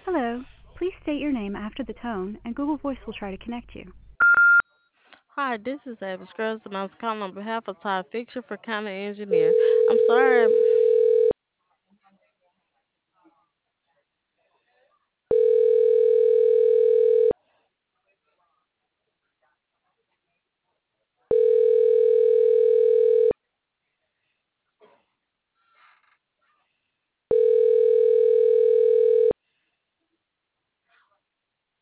Hello. Please state your name after the tone, and Google Voice will try to connect you. Hi, this is Avis Girls, and I was calling on behalf of Todd Fiction for County Engineer. I'm sorry.